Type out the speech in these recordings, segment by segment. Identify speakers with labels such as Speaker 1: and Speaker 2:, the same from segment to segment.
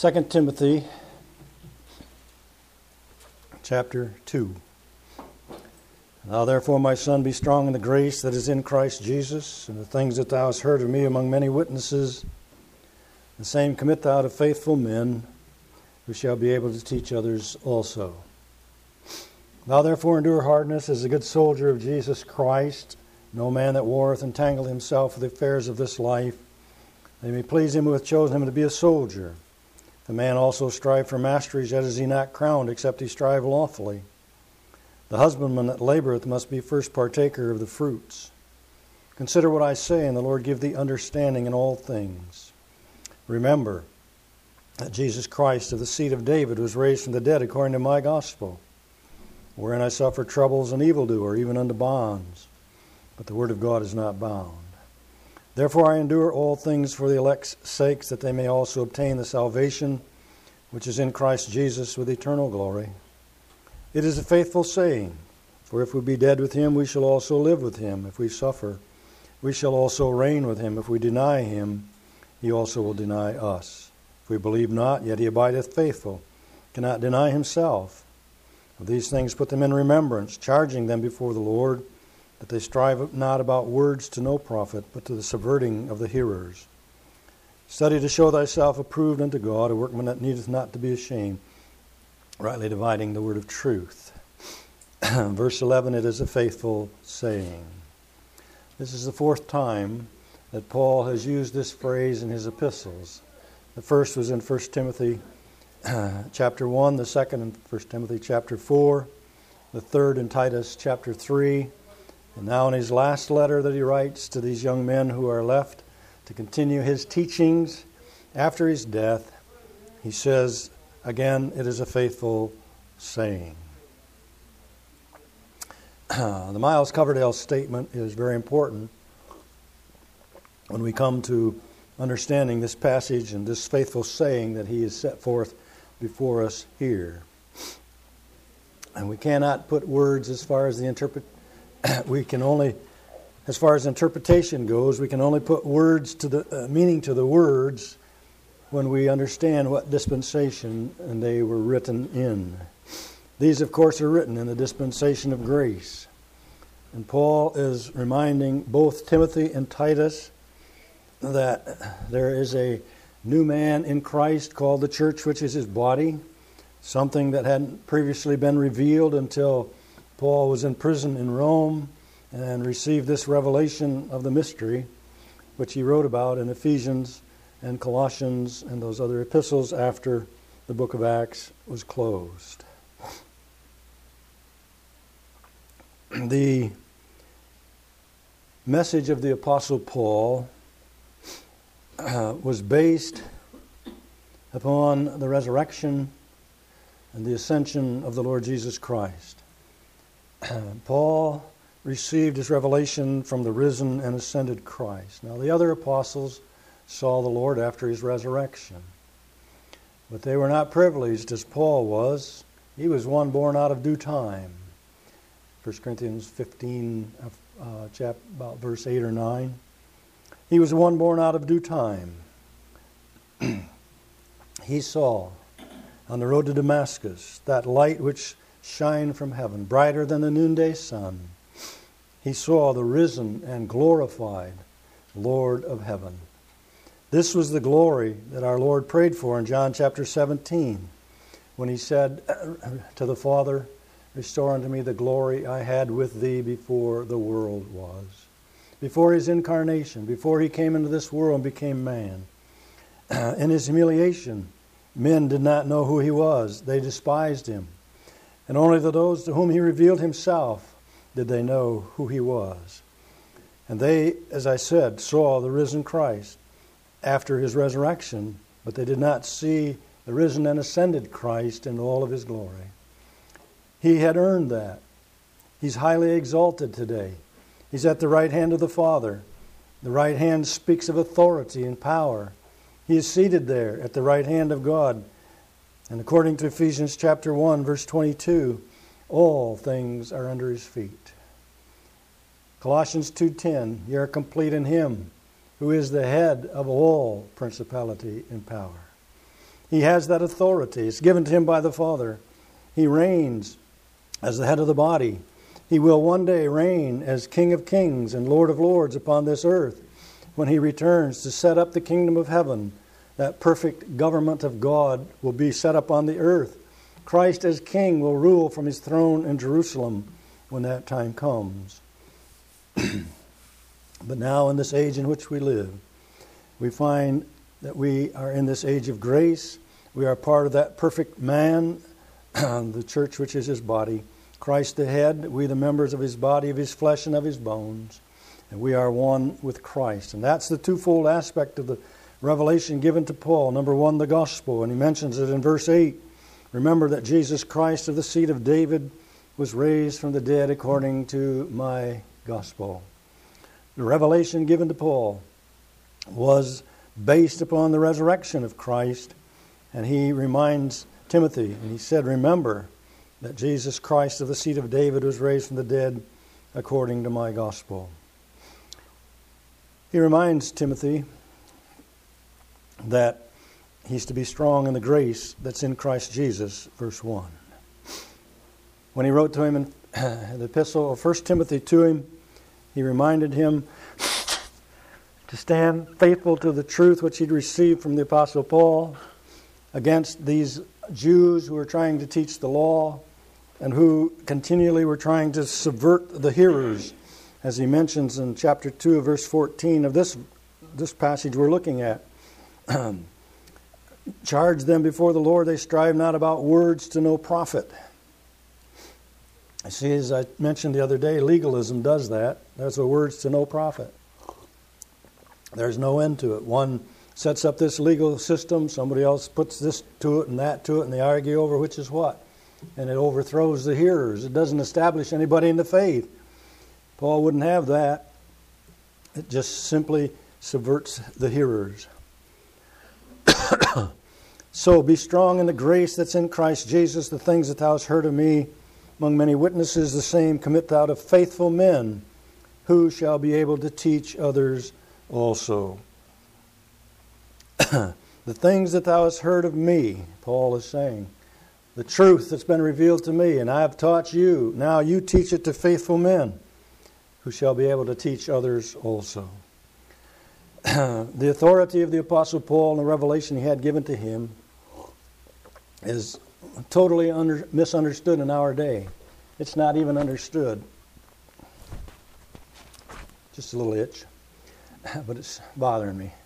Speaker 1: 2 Timothy chapter 2. Thou therefore, my son, be strong in the grace that is in Christ Jesus, and the things that thou hast heard of me among many witnesses, the same commit thou to faithful men, who shall be able to teach others also. Thou therefore endure hardness as a good soldier of Jesus Christ. No man that warreth entangle himself with the affairs of this life. They may please him who hath chosen him to be a soldier. The man also strive for masteries, yet is he not crowned, except he strive lawfully. The husbandman that laboureth must be first partaker of the fruits. Consider what I say, and the Lord give thee understanding in all things. Remember that Jesus Christ of the seed of David was raised from the dead according to my gospel, wherein I suffer troubles and evildoer, even unto bonds. But the word of God is not bound. Therefore I endure all things for the elect's sakes, that they may also obtain the salvation which is in Christ Jesus with eternal glory. It is a faithful saying, for if we be dead with him, we shall also live with him. If we suffer, we shall also reign with him. If we deny him, he also will deny us. If we believe not, yet he abideth faithful, cannot deny himself. Of these things put them in remembrance, charging them before the Lord, that they strive not about words to no profit, but to the subverting of the hearers. Study to show thyself approved unto God, a workman that needeth not to be ashamed, rightly dividing the word of truth. Verse 11, it is a faithful saying. This is the fourth time that Paul has used this phrase in his epistles. The first was in 1 Timothy chapter 1, the second in 1 Timothy chapter 4, the third in Titus chapter 3, and now in his last letter that he writes to these young men who are left to continue his teachings after his death, he says, again, it is a faithful saying. The Miles Coverdale statement is very important when we come to understanding this passage and this faithful saying that he has set forth before us here. And we cannot put words as far as as far as interpretation goes, we can only put words to the meaning to the words when we understand what dispensation and they were written in. These, of course, are written in the dispensation of grace. And Paul is reminding both Timothy and Titus that there is a new man in Christ called the church, which is his body, something that hadn't previously been revealed until Paul was in prison in Rome and received this revelation of the mystery, which he wrote about in Ephesians and Colossians and those other epistles after the book of Acts was closed. The message of the Apostle Paul was based upon the resurrection and the ascension of the Lord Jesus Christ. Paul received his revelation from the risen and ascended Christ. Now, the other apostles saw the Lord after his resurrection, but they were not privileged as Paul was. He was one born out of due time. 1 Corinthians 15, about verse 8 or 9. He was one born out of due time. He saw on the road to Damascus that light which shined from heaven, brighter than the noonday sun. He saw the risen and glorified Lord of heaven. This was the glory that our Lord prayed for in John chapter 17, when he said to the Father, restore unto me the glory I had with thee before the world was. Before his incarnation, before he came into this world and became man. In his humiliation, men did not know who he was. They despised him. And only to those to whom he revealed himself did they know who he was. And they, as I said, saw the risen Christ after his resurrection, but they did not see the risen and ascended Christ in all of his glory. He had earned that. He's highly exalted today. He's at the right hand of the Father. The right hand speaks of authority and power. He is seated there at the right hand of God. And according to Ephesians chapter 1, verse 22, all things are under his feet. Colossians 2:10, ye are complete in him, who is the head of all principality and power. He has that authority. It's given to him by the Father. He reigns as the head of the body. He will one day reign as King of Kings and Lord of Lords upon this earth when he returns to set up the kingdom of heaven. That perfect government of God will be set up on the earth. Christ as King will rule from his throne in Jerusalem when that time comes. But now in this age in which we live, we find that we are in this age of grace. We are part of that perfect man, the church which is his body. Christ the head, we the members of his body, of his flesh and of his bones. And we are one with Christ. And that's the twofold aspect of the revelation given to Paul. Number one, the gospel. And he mentions it in verse 8. Remember that Jesus Christ of the seed of David was raised from the dead according to my gospel. The revelation given to Paul was based upon the resurrection of Christ. And he reminds Timothy, and he said, remember that Jesus Christ of the seed of David was raised from the dead according to my gospel. He reminds Timothy that he's to be strong in the grace that's in Christ Jesus, verse 1. When he wrote to him in the epistle of 1 Timothy to him, he reminded him to stand faithful to the truth which he'd received from the Apostle Paul against these Jews who were trying to teach the law and who continually were trying to subvert the hearers, as he mentions in chapter 2, verse 14 of this passage we're looking at. Charge them before the Lord, they strive not about words to no profit. I see, as I mentioned the other day, legalism does that. That's the words to no profit. There's no end to it. One sets up this legal system, somebody else puts this to it and that to it, and they argue over which is what. And it overthrows the hearers. It doesn't establish anybody in the faith. Paul wouldn't have that. It just simply subverts the hearers. So be strong in the grace that's in Christ Jesus. The things that thou hast heard of me among many witnesses, the same commit thou to faithful men, who shall be able to teach others also. The things that thou hast heard of me, Paul is saying, the truth that's been revealed to me, and I have taught you, now you teach it to faithful men, who shall be able to teach others also. The authority of the Apostle Paul and the revelation he had given to him is totally misunderstood in our day. It's not even understood. Just a little itch, but it's bothering me.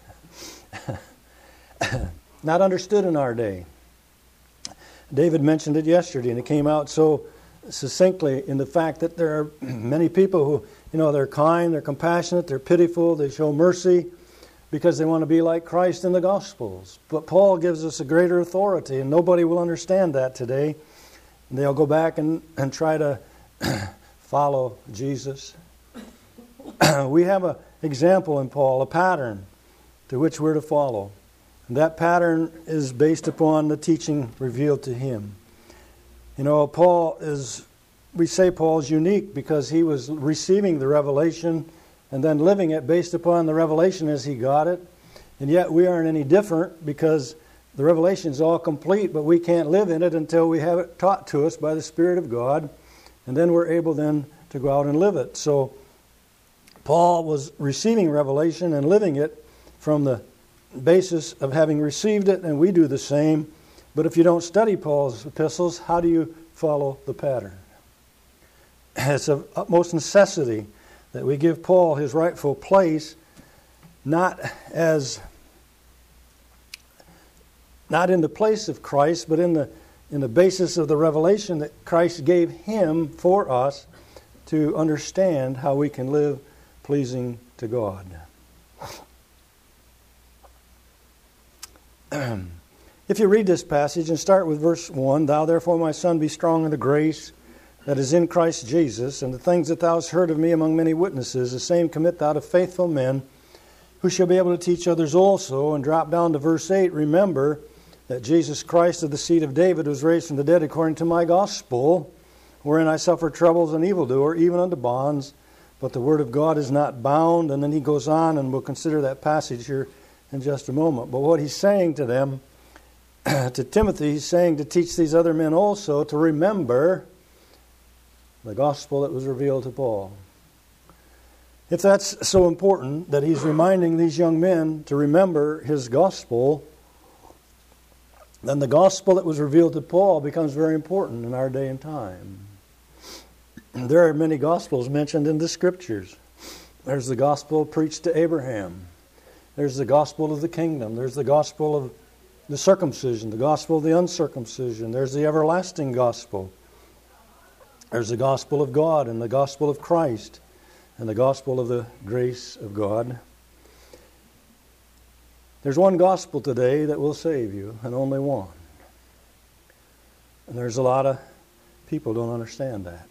Speaker 1: Not understood in our day. David mentioned it yesterday, and it came out so succinctly in the fact that there are many people who, they're kind, they're compassionate, they're pitiful, they show mercy because they want to be like Christ in the Gospels. But Paul gives us a greater authority, and nobody will understand that today. And they'll go back and try to follow Jesus. We have an example in Paul, a pattern to which we're to follow. And that pattern is based upon the teaching revealed to him. We say Paul's unique because he was receiving the revelation and then living it based upon the revelation as he got it. And yet we aren't any different because the revelation is all complete, but we can't live in it until we have it taught to us by the Spirit of God. And then we're able then to go out and live it. So Paul was receiving revelation and living it from the basis of having received it, and we do the same. But if you don't study Paul's epistles, how do you follow the pattern? It's of utmost necessity that we give Paul his rightful place, not in the place of Christ, but in the basis of the revelation that Christ gave him for us to understand how we can live pleasing to God. If you read this passage and start with verse 1, Thou therefore, my son, be strong in the grace that is in Christ Jesus, and the things that thou hast heard of me among many witnesses, the same commit thou to faithful men, who shall be able to teach others also. And drop down to verse 8, remember that Jesus Christ of the seed of David was raised from the dead according to my gospel, wherein I suffer troubles and evildoer, even unto bonds, but the word of God is not bound. And then he goes on, and we'll consider that passage here in just a moment. But what he's saying to them to Timothy, he's saying to teach these other men also to remember the gospel that was revealed to Paul. If that's so important that he's reminding these young men to remember his gospel, then the gospel that was revealed to Paul becomes very important in our day and time. There are many gospels mentioned in the Scriptures. There's the gospel preached to Abraham. There's the gospel of the kingdom. There's the gospel of the circumcision, the gospel of the uncircumcision. There's the everlasting gospel. There's the gospel of God and the gospel of Christ and the gospel of the grace of God. There's one gospel today that will save you, and only one. And there's a lot of people who don't understand that.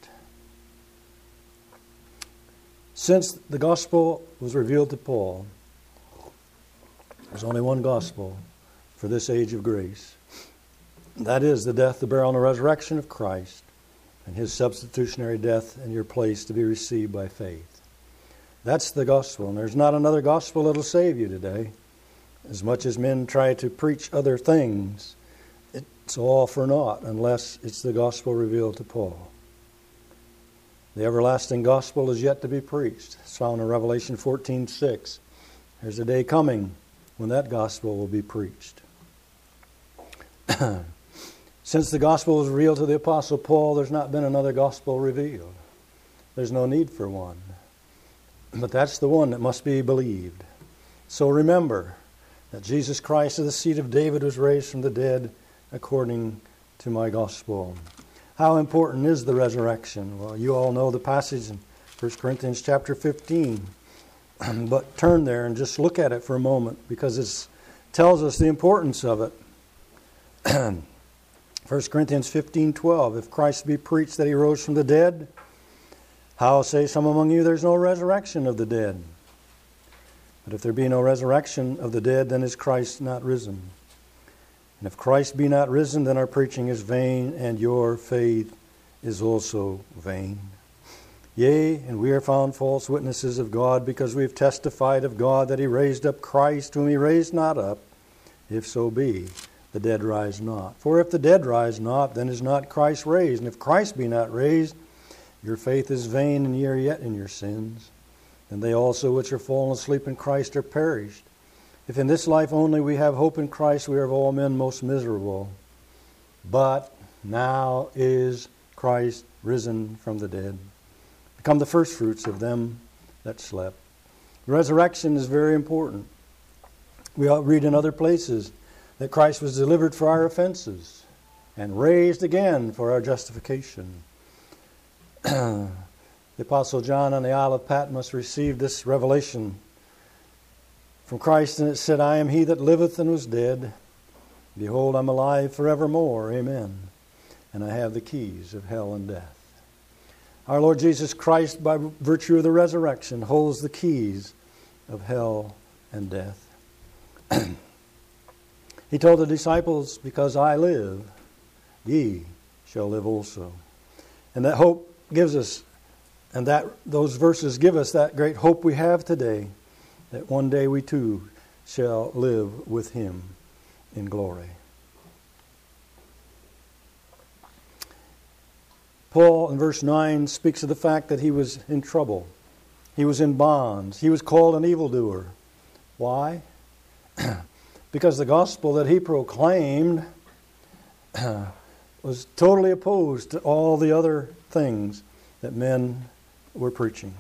Speaker 1: Since the gospel was revealed to Paul, there's only one gospel for this age of grace. That is the death, the burial, and the resurrection of Christ, and His substitutionary death in your place to be received by faith. That's the gospel, and there's not another gospel that'll save you today. As much as men try to preach other things, it's all for naught unless it's the gospel revealed to Paul. The everlasting gospel is yet to be preached. It's found in Revelation 14:6. There's a day coming when that gospel will be preached. Since the gospel was revealed to the Apostle Paul, there's not been another gospel revealed. There's no need for one. But that's the one that must be believed. So remember that Jesus Christ of the seed of David was raised from the dead according to my gospel. How important is the resurrection? Well, you all know the passage in 1 Corinthians chapter 15. But turn there and just look at it for a moment, because it tells us the importance of it. 1 Corinthians 15:12. If Christ be preached that He rose from the dead, how say some among you there's no resurrection of the dead? But if there be no resurrection of the dead, then is Christ not risen? And if Christ be not risen, then our preaching is vain, and your faith is also vain. Yea, and we are found false witnesses of God, because we have testified of God that He raised up Christ, whom He raised not up, if so be the dead rise not. For if the dead rise not, then is not Christ raised. And if Christ be not raised, your faith is vain, and ye are yet in your sins. And they also which are fallen asleep in Christ are perished. If in this life only we have hope in Christ, we are of all men most miserable. But now is Christ risen from the dead, become the firstfruits of them that slept. Resurrection is very important. We read in other places that Christ was delivered for our offenses and raised again for our justification. The Apostle John on the Isle of Patmos received this revelation from Christ, and it said, I am He that liveth and was dead. Behold, I'm alive forevermore. Amen. And I have the keys of hell and death. Our Lord Jesus Christ, by virtue of the resurrection, holds the keys of hell and death. He told the disciples, because I live, ye shall live also. And that hope gives us, and that those verses give us that great hope we have today, that one day we too shall live with Him in glory. Paul, in verse 9, speaks of the fact that he was in trouble. He was in bonds. He was called an evildoer. Why? Because the gospel that he proclaimed was totally opposed to all the other things that men were preaching.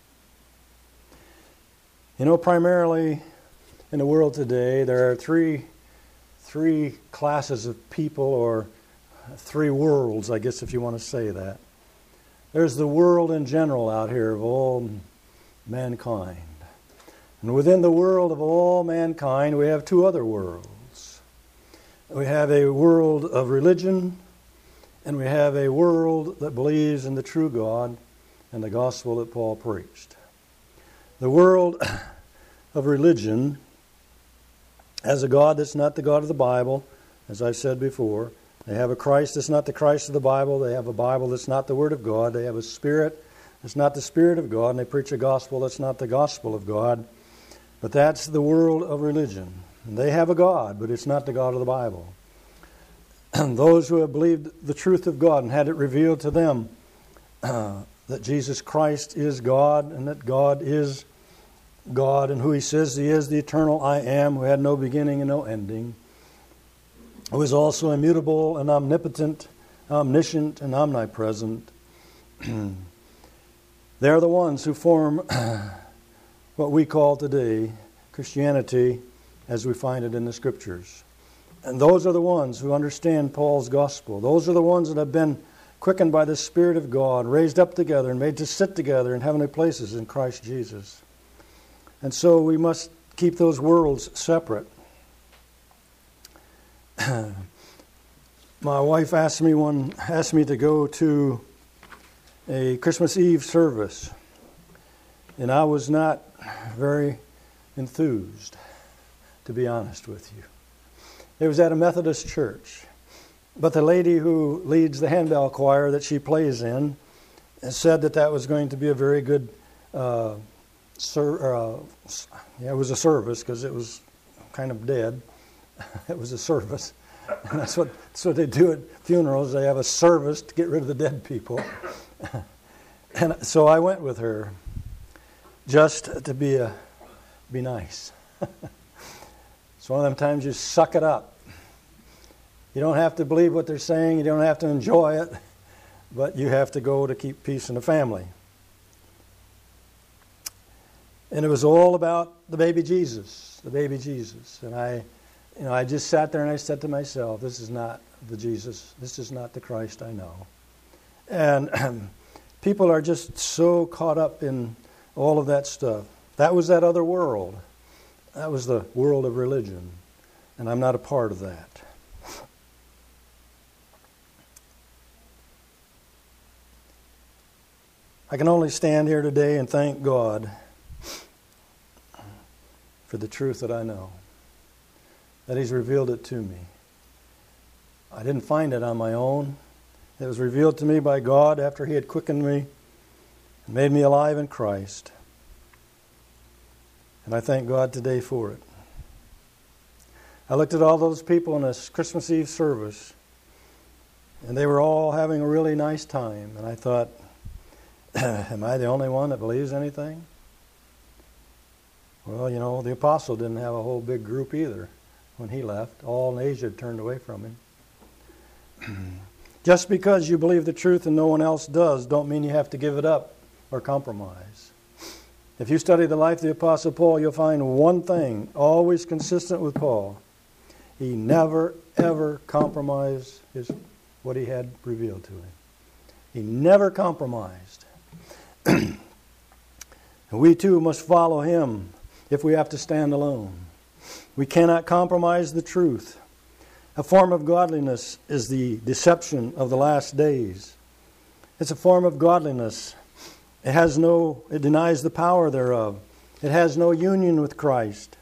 Speaker 1: You know, primarily in the world today, there are three classes of people, or three worlds, I guess, if you want to say that. There's the world in general out here of all mankind. And within the world of all mankind, we have two other worlds. We have a world of religion, and we have a world that believes in the true God and the gospel that Paul preached. The world of religion has a God that's not the God of the Bible, as I've said before. They have a Christ that's not the Christ of the Bible. They have a Bible that's not the Word of God. They have a Spirit that's not the Spirit of God. And they preach a gospel that's not the gospel of God. But that's the world of religion. And they have a God, but it's not the God of the Bible. those who have believed the truth of God and had it revealed to them that Jesus Christ is God and that God is God and who He says He is, the eternal I Am, who had no beginning and no ending, who is also immutable and omnipotent, omniscient and omnipresent. They're the ones who form what we call today Christianity as we find it in the Scriptures. And those are the ones who understand Paul's gospel. Those are the ones that have been quickened by the Spirit of God, raised up together and made to sit together in heavenly places in Christ Jesus. And so we must keep those worlds separate. My wife asked me to go to a Christmas Eve service, and I was not very enthused, to be honest with you. It was at a Methodist church, but the lady who leads the handbell choir that she plays in said that was going to be a very good it was a service because it was kind of dead. It was a service. And that's what they do at funerals. They have a service to get rid of the dead people. And so I went with her just to be nice. It's one of them times you suck it up. You don't have to believe what they're saying. You don't have to enjoy it. But you have to go to keep peace in the family. And it was all about the baby Jesus, And I just sat there and I said to myself, this is not the Jesus. This is not the Christ I know. And people are just so caught up in all of that stuff. That was that other world. That was the world of religion. And I'm not a part of that. I can only stand here today and thank God for the truth that I know, that He's revealed it to me. I didn't find it on my own. It was revealed to me by God after He had quickened me and made me alive in Christ. And I thank God today for it. I looked at all those people in this Christmas Eve service, and they were all having a really nice time. And I thought, am I the only one that believes anything? Well, the apostle didn't have a whole big group either when he left. All in Asia had turned away from him. Just because you believe the truth and no one else does, don't mean you have to give it up or compromise. If you study the life of the Apostle Paul, you'll find one thing always consistent with Paul. He never, ever compromised what he had revealed to him. He never compromised. And we too must follow him if we have to stand alone. We cannot compromise the truth. A form of godliness is the deception of the last days. It's a form of godliness. It denies the power thereof. It has no union with Christ.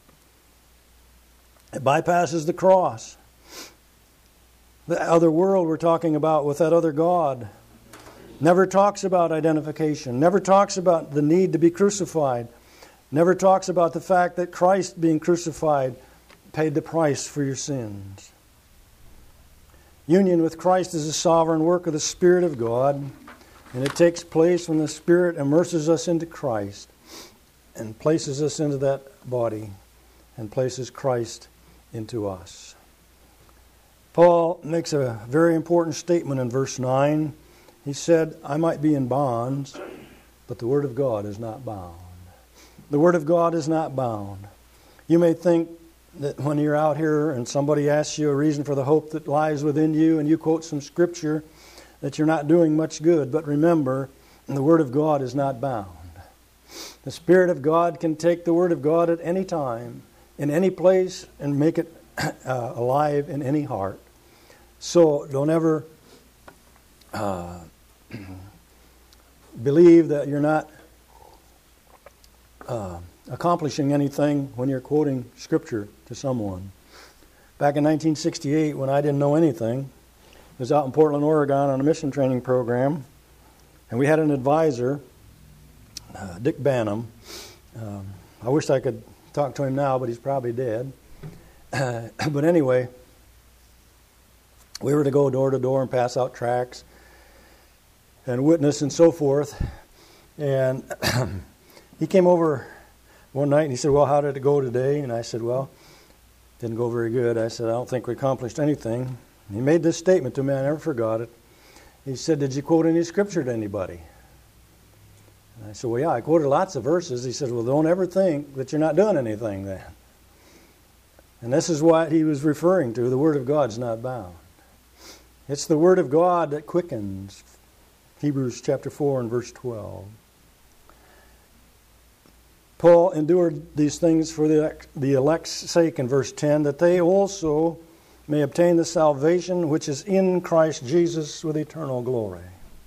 Speaker 1: It bypasses the cross. The other world we're talking about with that other God never talks about identification, never talks about the need to be crucified, never talks about the fact that Christ being crucified paid the price for your sins. Union with Christ is a sovereign work of the Spirit of God, and it takes place when the Spirit immerses us into Christ and places us into that body and places Christ into us. Paul makes a very important statement in verse 9. He said, I might be in bonds, but the Word of God is not bound. The Word of God is not bound. You may think that when you're out here and somebody asks you a reason for the hope that lies within you and you quote some Scripture, that you're not doing much good. But remember, the Word of God is not bound. The Spirit of God can take the Word of God at any time, in any place, and make it alive in any heart. So don't ever believe that you're not accomplishing anything when you're quoting Scripture to someone. Back in 1968, when I didn't know anything, I was out in Portland, Oregon on a mission training program, and we had an advisor, Dick Banham. I wish I could talk to him now, but he's probably dead. But anyway, we were to go door to door and pass out tracts and witness and so forth. And he came over one night and he said, well, how did it go today? And I said, well, didn't go very good. I said, I don't think we accomplished anything. And he made this statement to me, I never forgot it. He said, did you quote any scripture to anybody? And I said, well, yeah, I quoted lots of verses. He said, well, don't ever think that you're not doing anything then. And this is what he was referring to. The Word of God's not bound. It's the Word of God that quickens. Hebrews chapter 4 and verse 12. Paul endured these things for the elect's sake in verse 10, that they also may obtain the salvation which is in Christ Jesus with eternal glory.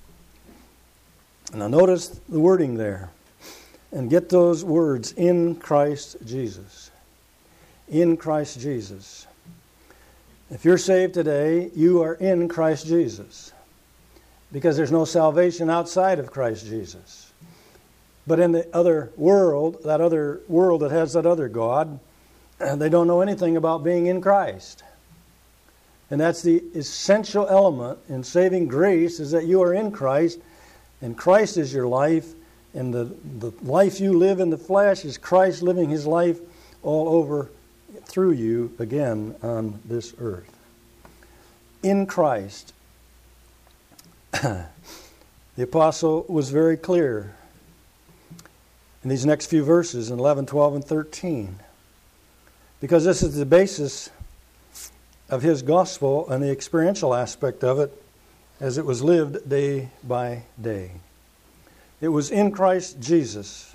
Speaker 1: Now notice the wording there. And get those words, in Christ Jesus. In Christ Jesus. If you're saved today, you are in Christ Jesus. Because there's no salvation outside of Christ Jesus. But in the other world that has that other God, they don't know anything about being in Christ. And that's the essential element in saving grace, is that you are in Christ, and Christ is your life, and the life you live in the flesh is Christ living His life all over through you again on this earth. In Christ. The apostle was very clear in these next few verses in 11, 12, and 13. Because this is the basis of his gospel and the experiential aspect of it as it was lived day by day. It was in Christ Jesus.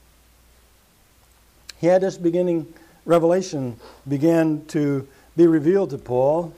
Speaker 1: He had this beginning revelation began to be revealed to Paul.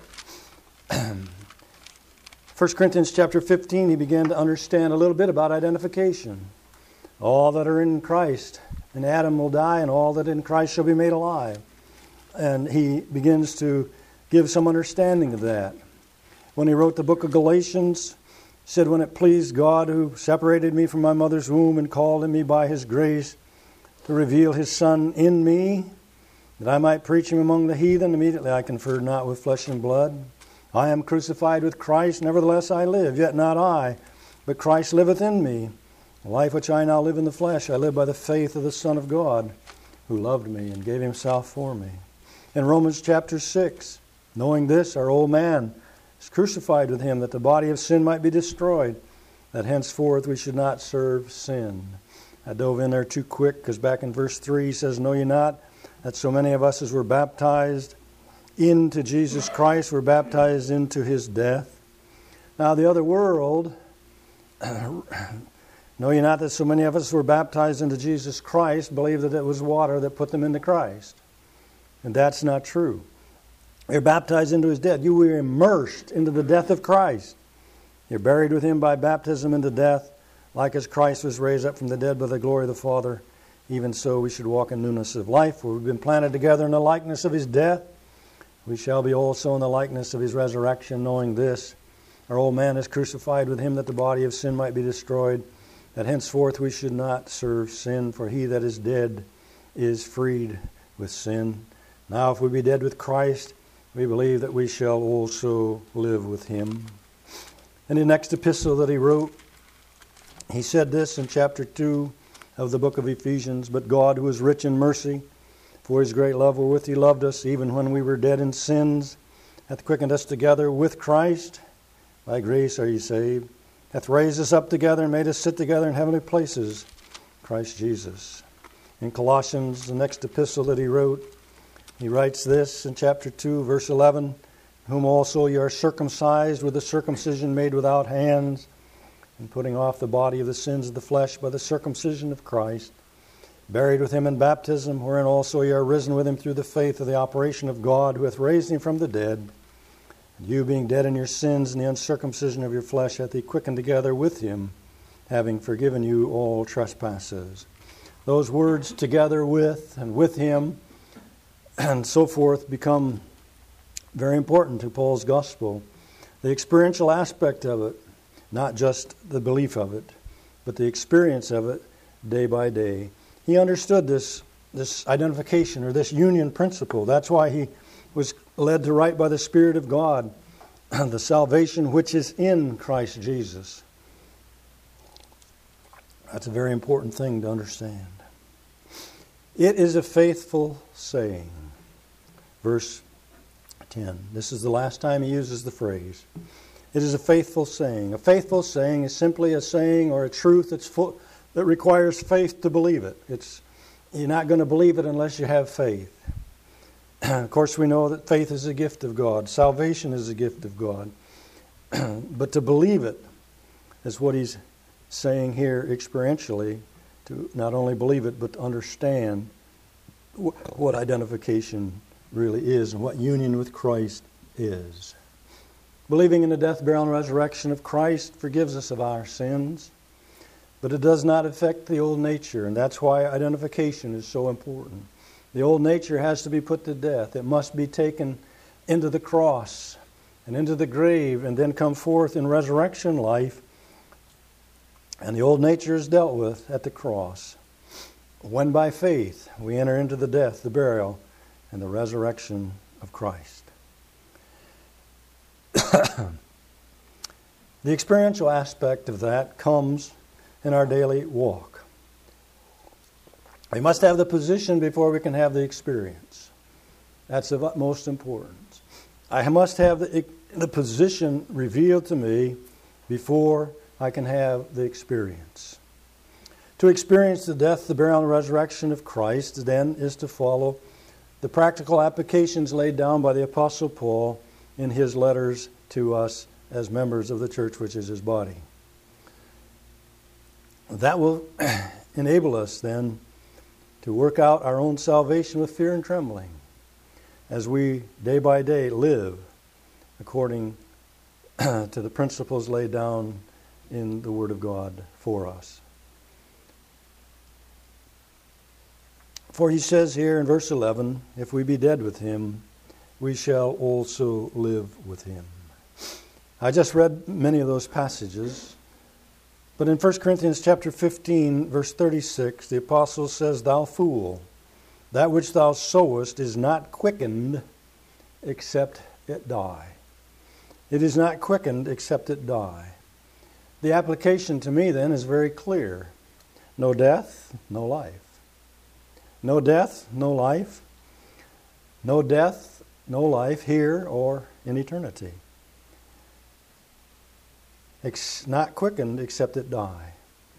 Speaker 1: 1 Corinthians chapter 15, he began to understand a little bit about identification. All that are in Christ, and Adam will die, and all that in Christ shall be made alive. And he begins to give some understanding of that. When he wrote the book of Galatians, he said, when it pleased God who separated me from my mother's womb and called me by His grace to reveal His Son in me, that I might preach Him among the heathen, immediately I conferred not with flesh and blood. I am crucified with Christ, nevertheless I live, yet not I, but Christ liveth in me. The life which I now live in the flesh, I live by the faith of the Son of God, who loved me and gave Himself for me. In Romans chapter 6, knowing this, our old man is crucified with Him, that the body of sin might be destroyed, that henceforth we should not serve sin. I dove in there too quick, because back in verse 3 he says, know ye not that so many of us as were baptized into Jesus Christ were baptized into His death? Now the other world, know ye not that so many of us were baptized into Jesus Christ, believe that it was water that put them into Christ? And that's not true. You're baptized into His death. You were immersed into the death of Christ. You're buried with Him by baptism into death, like as Christ was raised up from the dead by the glory of the Father. Even so we should walk in newness of life. For we've been planted together in the likeness of His death. We shall be also in the likeness of His resurrection, knowing this, our old man is crucified with Him, that the body of sin might be destroyed, that henceforth we should not serve sin, for he that is dead is freed with sin. Now if we be dead with Christ, we believe that we shall also live with Him. In the next epistle that he wrote, he said this in chapter 2 of the book of Ephesians, but God, who is rich in mercy, for His great love wherewith He loved us, even when we were dead in sins, hath quickened us together with Christ. By grace are ye saved. Hath raised us up together and made us sit together in heavenly places, Christ Jesus. In Colossians, the next epistle that he wrote, he writes this in chapter 2, verse 11, whom also ye are circumcised with a circumcision made without hands, and putting off the body of the sins of the flesh by the circumcision of Christ, buried with Him in baptism, wherein also ye are risen with Him through the faith of the operation of God, who hath raised Him from the dead. And you, being dead in your sins and the uncircumcision of your flesh, hath He quickened together with Him, having forgiven you all trespasses. Those words, together with and with Him, and so forth, become very important to Paul's gospel. The experiential aspect of it, not just the belief of it, but the experience of it day by day. He understood this identification or this union principle. That's why he was led to write by the Spirit of God the salvation which is in Christ Jesus. That's a very important thing to understand. It is a faithful saying. Verse 10. This is the last time he uses the phrase. It is a faithful saying. A faithful saying is simply a saying or a truth that requires faith to believe it. You're not going to believe it unless you have faith. Of course, we know that faith is a gift of God. Salvation is a gift of God. But to believe it is what he's saying here experientially, to not only believe it, but to understand what identification really is and what union with Christ is. Believing in the death, burial, and resurrection of Christ forgives us of our sins, but it does not affect the old nature, and that's why identification is so important. The old nature has to be put to death. It must be taken into the cross and into the grave and then come forth in resurrection life. And the old nature is dealt with at the cross. When by faith we enter into the death, the burial, and the resurrection of Christ. The experiential aspect of that comes in our daily walk. We must have the position before we can have the experience. That's of utmost importance. I must have the position revealed to me before I can have the experience. To experience the death, the burial, and resurrection of Christ, then, is to follow the practical applications laid down by the Apostle Paul in his letters to us as members of the church, which is his body. That will enable us then to work out our own salvation with fear and trembling as we day by day live according to the principles laid down in the Word of God for us. For he says here in verse 11, if we be dead with him, we shall also live with him. I just read many of those passages, but in 1 Corinthians chapter 15, verse 36, the apostle says, Thou fool, that which thou sowest is not quickened except it die. It is not quickened except it die. The application to me then is very clear. No death, no life. No death, no life. No death, no life here or in eternity. Not quickened except it die.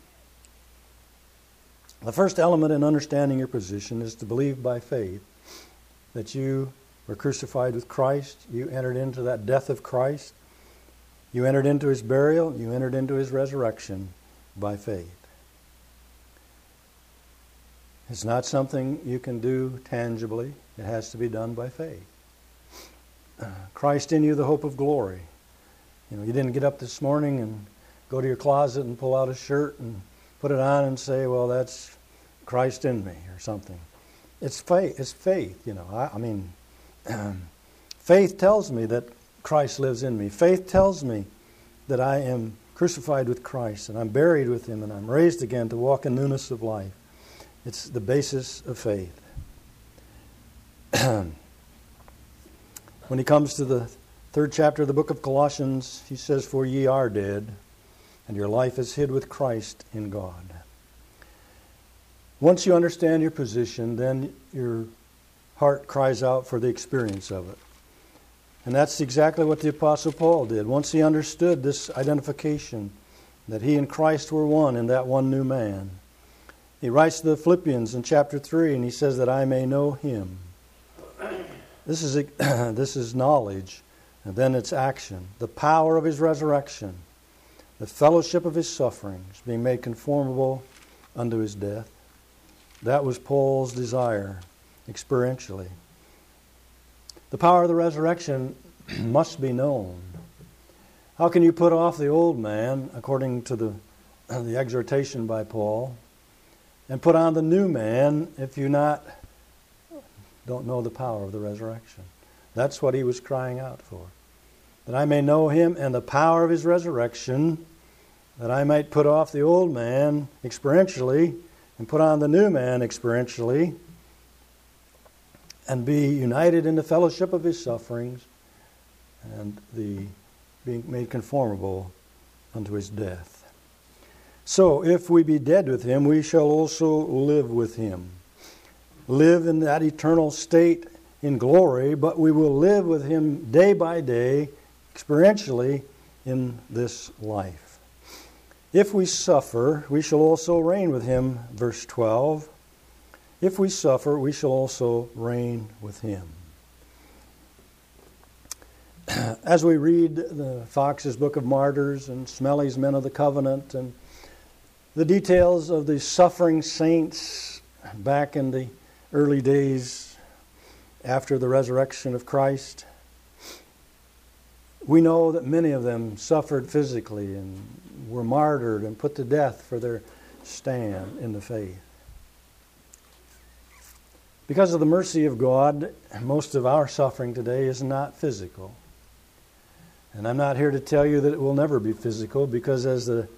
Speaker 1: The first element in understanding your position is to believe by faith that you were crucified with Christ. You entered into that death of Christ. You entered into his burial. You entered into his resurrection by faith. It's not something you can do tangibly. It has to be done by faith. Christ in you, the hope of glory. You didn't get up this morning and go to your closet and pull out a shirt and put it on and say, well, that's Christ in me or something. It's faith. It's faith. Faith tells me that Christ lives in me. Faith tells me that I am crucified with Christ and I'm buried with him and I'm raised again to walk in newness of life. It's the basis of faith. When he comes to the 3rd chapter of the book of Colossians, he says, For ye are dead, and your life is hid with Christ in God. Once you understand your position, then your heart cries out for the experience of it. And that's exactly what the Apostle Paul did. Once he understood this identification, that he and Christ were one in that one new man, he writes to the Philippians in chapter 3, and he says that I may know him. This is knowledge, and then it's action. The power of his resurrection, the fellowship of his sufferings, being made conformable unto his death. That was Paul's desire, experientially. The power of the resurrection must be known. How can you put off the old man, according to the exhortation by Paul, and put on the new man if you don't know the power of the resurrection? That's what he was crying out for. That I may know him and the power of his resurrection, that I might put off the old man experientially and put on the new man experientially, and be united in the fellowship of his sufferings, and the being made conformable unto his death. So, if we be dead with him, we shall also live with him. Live in that eternal state in glory, but we will live with him day by day, experientially, in this life. If we suffer, we shall also reign with him, verse 12. If we suffer, we shall also reign with him. As we read the Fox's Book of Martyrs and Smelly's Men of the Covenant and the details of the suffering saints back in the early days after the resurrection of Christ, we know that many of them suffered physically and were martyred and put to death for their stand in the faith. Because of the mercy of God, most of our suffering today is not physical. And I'm not here to tell you that it will never be physical, because as the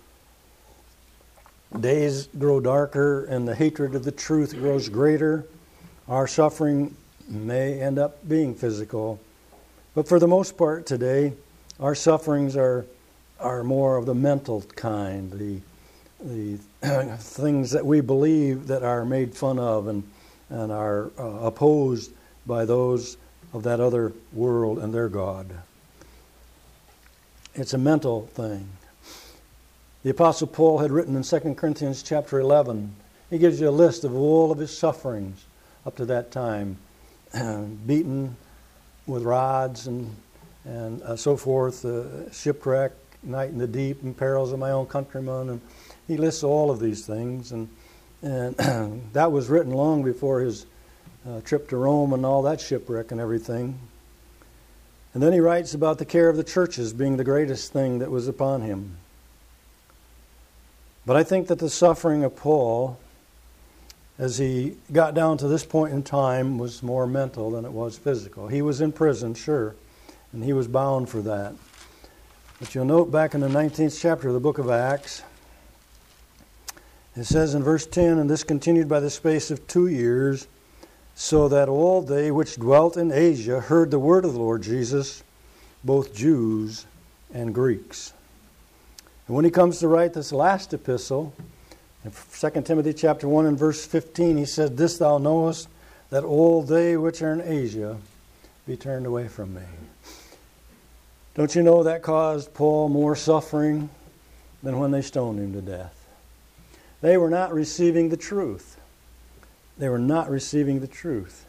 Speaker 1: days grow darker and the hatred of the truth grows greater, our suffering may end up being physical. But for the most part today, our sufferings are more of the mental kind, the things that we believe that are made fun of and are opposed by those of that other world and their God. It's a mental thing. The Apostle Paul had written in 2 Corinthians chapter 11, he gives you a list of all of his sufferings up to that time, beaten with rods and so forth, shipwreck, night in the deep, and perils of my own countrymen, and he lists all of these things, and that was written long before his trip to Rome and all that shipwreck and everything. And then he writes about the care of the churches being the greatest thing that was upon him. But I think that the suffering of Paul, as he got down to this point in time, was more mental than it was physical. He was in prison, sure, and he was bound for that. But you'll note back in the 19th chapter of the book of Acts, it says in verse 10, "And this continued by the space of 2 years, so that all they which dwelt in Asia heard the word of the Lord Jesus, both Jews and Greeks." And when he comes to write this last epistle, in 2 Timothy chapter 1 and verse 15, he said, "This thou knowest, that all they which are in Asia be turned away from me." Don't you know that caused Paul more suffering than when they stoned him to death? They were not receiving the truth. They were not receiving the truth.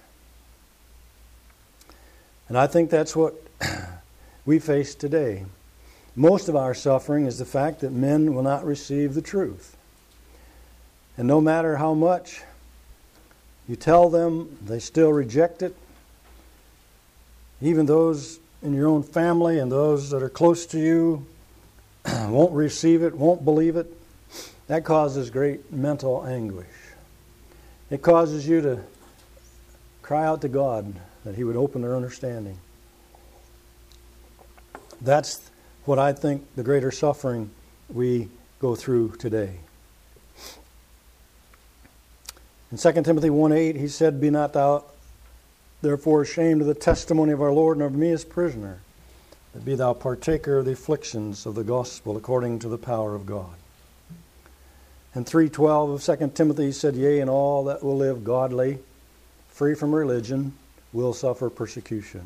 Speaker 1: And I think that's what we face today. Most of our suffering is the fact that men will not receive the truth. And no matter how much you tell them, they still reject it. Even those in your own family and those that are close to you won't receive it, won't believe it. That causes great mental anguish. It causes you to cry out to God that He would open their understanding. That's what I think the greater suffering we go through today. In 2 Timothy 1:8, he said, "Be not thou therefore ashamed of the testimony of our Lord, nor of me as prisoner, but be thou partaker of the afflictions of the gospel according to the power of God." In 3:12 of 2 Timothy, he said, "Yea, and all that will live godly, free from religion, will suffer persecution."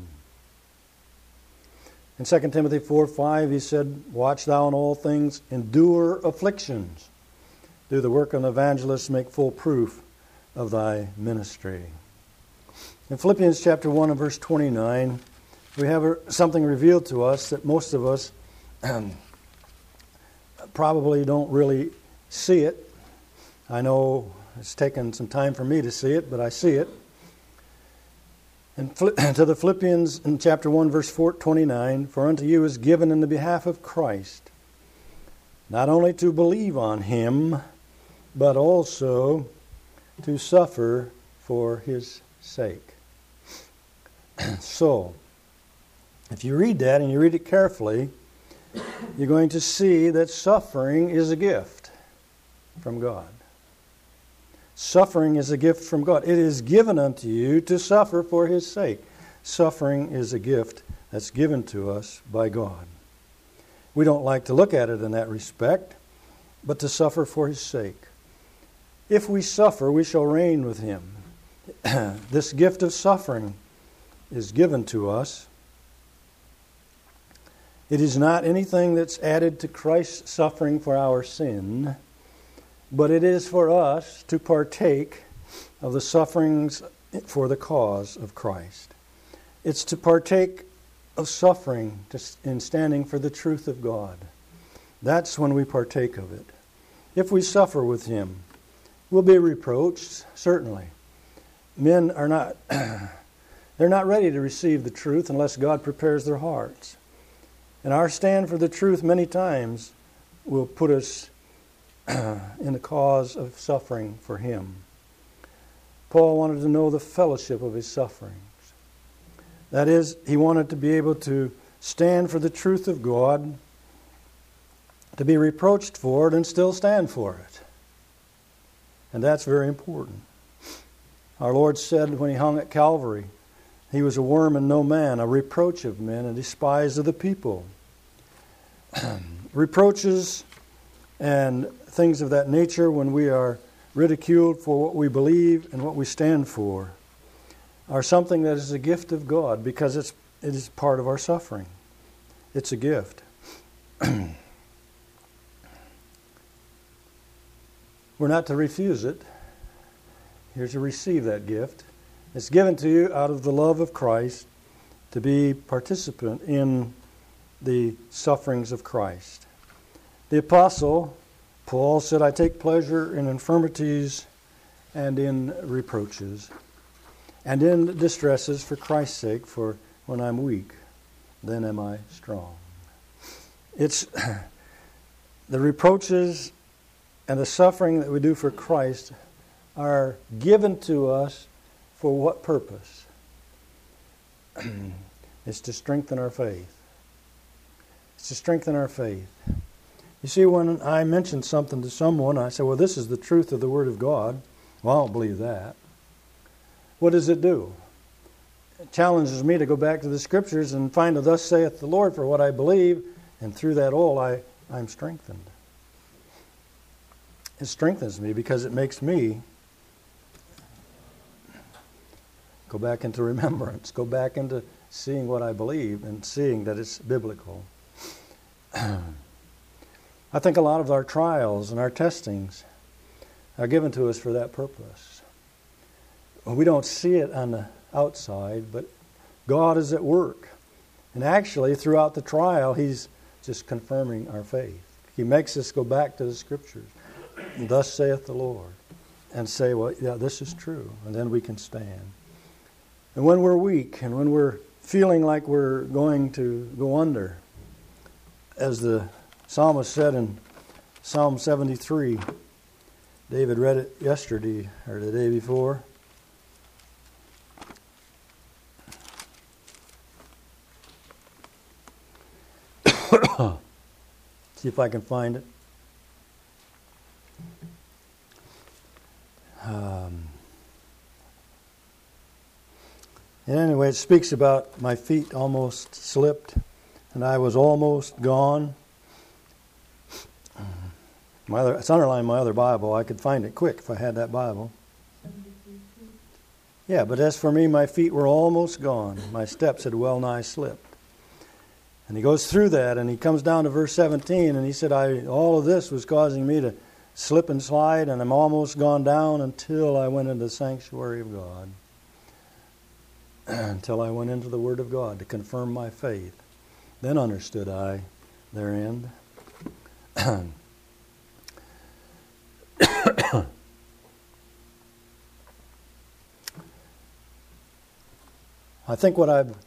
Speaker 1: In 2 Timothy 4:5, he said, "Watch thou in all things, endure afflictions. Do the work of an evangelist, make full proof of thy ministry." In Philippians chapter 1 and verse 29, we have something revealed to us that most of us probably don't really see it. I know it's taken some time for me to see it, but I see it. And to the Philippians in chapter 1, verse 29, "For unto you is given in the behalf of Christ, not only to believe on Him, but also to suffer for His sake." So, if you read that and you read it carefully, you're going to see that suffering is a gift from God. Suffering is a gift from God. It is given unto you to suffer for His sake. Suffering is a gift that's given to us by God. We don't like to look at it in that respect, but to suffer for His sake. If we suffer, we shall reign with Him. This gift of suffering is given to us. It is not anything that's added to Christ's suffering for our sin, but it is for us to partake of the sufferings for the cause of Christ. It's to partake of suffering in standing for the truth of God. That's when we partake of it. If we suffer with Him, we'll be reproached, certainly. Men are not, they're not ready to receive the truth unless God prepares their hearts. And our stand for the truth many times will put us in the cause of suffering for Him. Paul wanted to know the fellowship of his sufferings. That is, he wanted to be able to stand for the truth of God, to be reproached for it, and still stand for it. And that's very important. Our Lord said when He hung at Calvary, He was a worm and no man, a reproach of men, a despised of the people. Reproaches and things of that nature, when we are ridiculed for what we believe and what we stand for, are something that is a gift of God, because it is part of our suffering. It's a gift. We're not to refuse it. You're to receive that gift. It's given to you out of the love of Christ to be participant in the sufferings of Christ. The Apostle Paul said, I take pleasure in infirmities and in reproaches and in distresses for Christ's sake, for when I'm weak, then am I strong. It's the reproaches and the suffering that we do for Christ are given to us for what purpose? It's to strengthen our faith. It's to strengthen our faith. You see, when I mention something to someone, I say, well, this is the truth of the Word of God. Well, I don't believe that. What does it do? It challenges me to go back to the Scriptures and find a thus saith the Lord for what I believe, and through that all I'm strengthened. It strengthens me because it makes me go back into remembrance, go back into seeing what I believe and seeing that it's biblical. I think a lot of our trials and our testings are given to us for that purpose. We don't see it on the outside, but God is at work. And actually, throughout the trial, He's just confirming our faith. He makes us go back to the Scriptures. Thus saith the Lord. And say, well, yeah, this is true. And then we can stand. And when we're weak and when we're feeling like we're going to go under, as the psalmist said in Psalm 73, David read it yesterday or the day before. See if I can find it. Anyway, it speaks about my feet almost slipped and I was almost gone. It's underlined in my other Bible. I could find it quick if I had that Bible. Yeah, but as for me, my feet were almost gone. My steps had well nigh slipped. And he goes through that, and he comes down to verse 17, and he said, all of this was causing me to slip and slide, and I'm almost gone down until I went into the sanctuary of God. Until I went into the Word of God to confirm my faith. Then understood I their end. I think what I've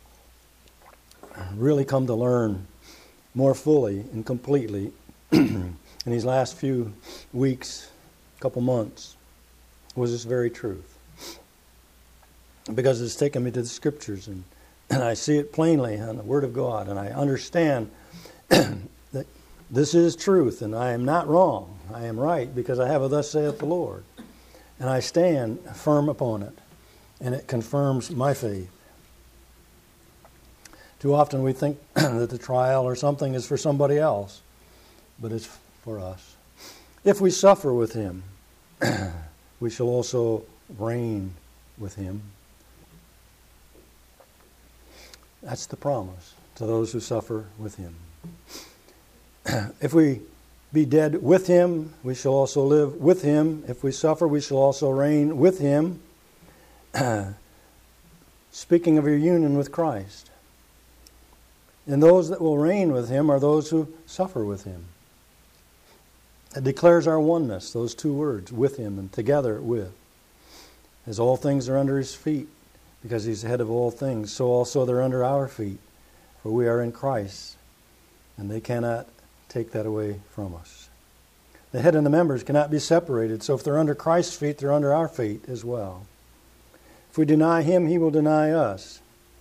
Speaker 1: really come to learn more fully and completely in these last few weeks, couple months, was this very truth. Because it's taken me to the Scriptures and I see it plainly on the Word of God, and I understand that this is truth and I am not wrong. I am right because I have a thus saith the Lord. And I stand firm upon it, and it confirms my faith. Too often we think that the trial or something is for somebody else, but it's for us. If we suffer with him, we shall also reign with him. That's the promise to those who suffer with him. If we be dead with him, we shall also live with him. If we suffer, we shall also reign with him. Speaking of your union with Christ. And those that will reign with him are those who suffer with him. It declares our oneness, those two words, with him and together with. As all things are under his feet, because he's the head of all things, so also they're under our feet, for we are in Christ, and they cannot take that away from us. The head and the members cannot be separated, so if they're under Christ's feet, they're under our feet as well. If we deny him, he will deny us.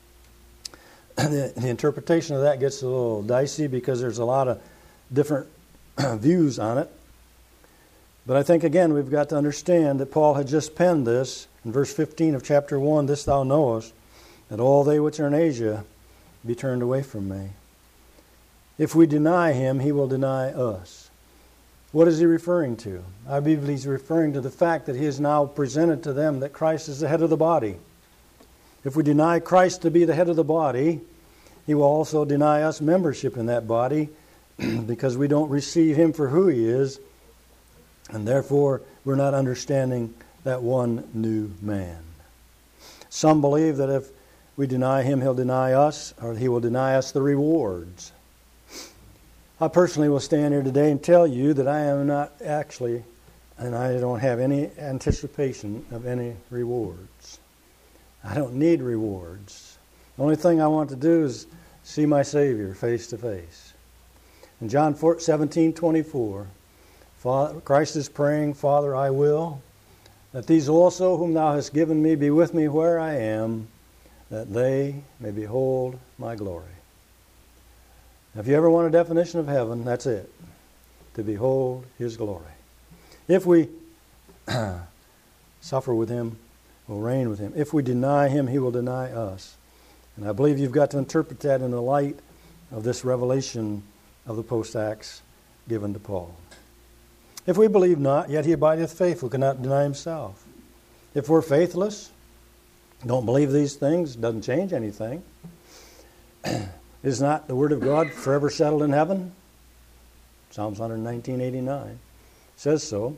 Speaker 1: The interpretation of that gets a little dicey because there's a lot of different views on it. But I think, again, we've got to understand that Paul had just penned this in verse 15 of chapter 1, "This thou knowest, that all they which are in Asia be turned away from me." If we deny him, he will deny us. What is he referring to? I believe he's referring to the fact that he has now presented to them that Christ is the head of the body. If we deny Christ to be the head of the body, he will also deny us membership in that body because we don't receive him for who he is, and therefore we're not understanding that one new man. Some believe that if we deny him, he'll deny us, or he will deny us the rewards. I personally will stand here today and tell you that I am not actually, and I don't have any anticipation of any rewards. I don't need rewards. The only thing I want to do is see my Savior face to face. In John 17:24, Christ is praying, "Father, I will, that these also whom thou hast given me be with me where I am, that they may behold my glory." Now, if you ever want a definition of heaven, that's it. To behold his glory. If we suffer with him, we'll reign with him. If we deny him, he will deny us. And I believe you've got to interpret that in the light of this revelation of the post-Acts given to Paul. If we believe not, yet he abideth faithful, cannot deny himself. If we're faithless, don't believe these things, doesn't change anything. Is not the word of God forever settled in heaven? Psalms 119:89 says so.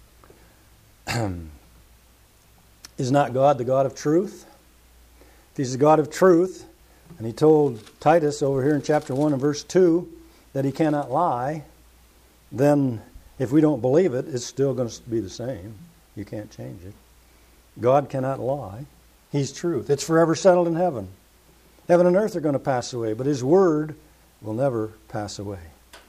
Speaker 1: Is not God the God of truth? If he's the God of truth, and he told Titus over here in chapter 1 and verse 2 that he cannot lie, then if we don't believe it, it's still going to be the same. You can't change it. God cannot lie. He's truth. It's forever settled in heaven. Heaven and earth are going to pass away, but his word will never pass away.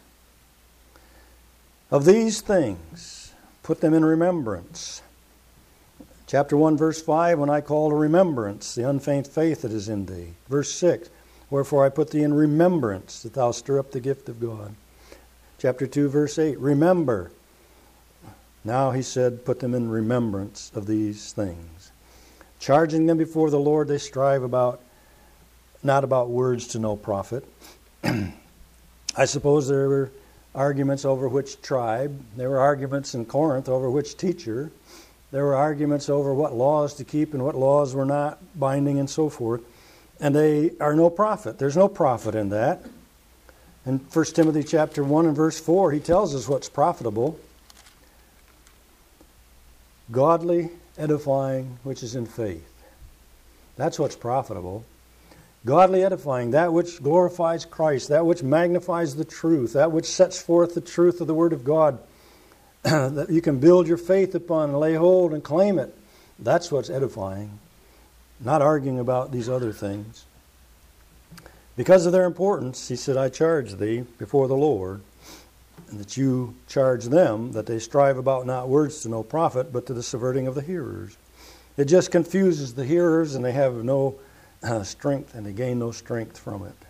Speaker 1: Of these things, put them in remembrance. Chapter 1, verse 5, "When I call to remembrance the unfeigned faith that is in thee." Verse 6, "Wherefore I put thee in remembrance, that thou stir up the gift of God." Chapter 2, verse 8, "Remember." Now he said, put them in remembrance of these things. Charging them before the Lord, they strive not about words to no profit. I suppose there were arguments over which tribe. There were arguments in Corinth over which teacher. There were arguments over what laws to keep and what laws were not binding and so forth. And they are no profit. There's no profit in that. In 1 Timothy chapter 1 and verse 4, he tells us what's profitable. Godly edifying which is in faith. That's what's profitable. Godly edifying, that which glorifies Christ, that which magnifies the truth, that which sets forth the truth of the Word of God, that you can build your faith upon and lay hold and claim it. That's what's edifying. Not arguing about these other things. Because of their importance, he said, "I charge thee before the Lord, and that you charge them that they strive about not words to no profit, but to the subverting of the hearers." It just confuses the hearers, and they have no strength, and they gain no strength from it.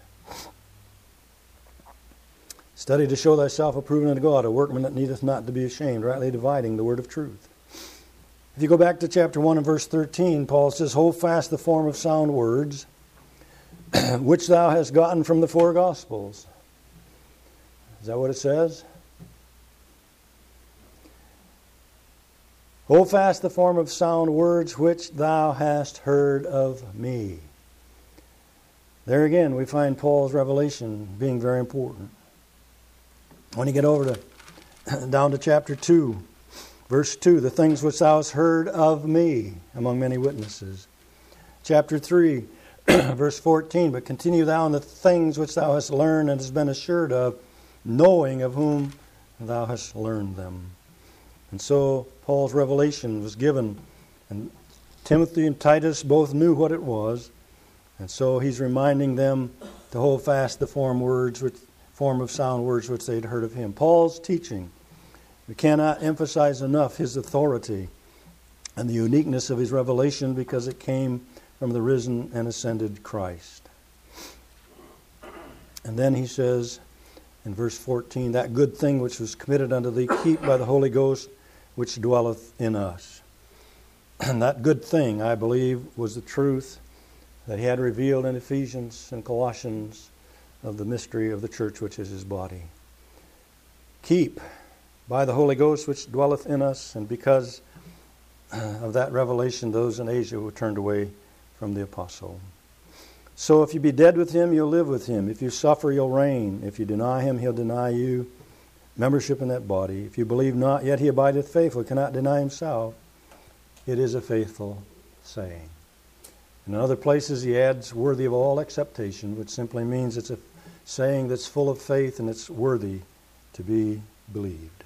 Speaker 1: "Study to show thyself approved unto God, a workman that needeth not to be ashamed, rightly dividing the word of truth." If you go back to chapter 1 and verse 13, Paul says, "Hold fast the form of sound words, which thou hast gotten from the four Gospels. Is that what it says? Hold fast the form of sound words which thou hast heard of me. There again, we find Paul's revelation being very important. When you get over to down to chapter 2, verse 2, the things which thou hast heard of me among many witnesses. Chapter 3, verse 14, but continue thou in the things which thou hast learned and hast been assured of, knowing of whom thou hast learned them. And so Paul's revelation was given, and Timothy and Titus both knew what it was, and so he's reminding them to hold fast the form of sound words which they'd heard of him. Paul's teaching, we cannot emphasize enough his authority and the uniqueness of his revelation because it came from the risen and ascended Christ. And then he says in verse 14, that good thing which was committed unto thee, keep by the Holy Ghost which dwelleth in us. And that good thing, I believe, was the truth that he had revealed in Ephesians and Colossians of the mystery of the church, which is his body. Keep by the Holy Ghost which dwelleth in us, and because of that revelation, those in Asia were turned away from the apostle. So if you be dead with him, you'll live with him. If you suffer, you'll reign. If you deny him, he'll deny you membership in that body. If you believe not, yet he abideth faithful, cannot deny himself. It is a faithful saying. In other places he adds worthy of all acceptation, which simply means it's a saying that's full of faith and it's worthy to be believed.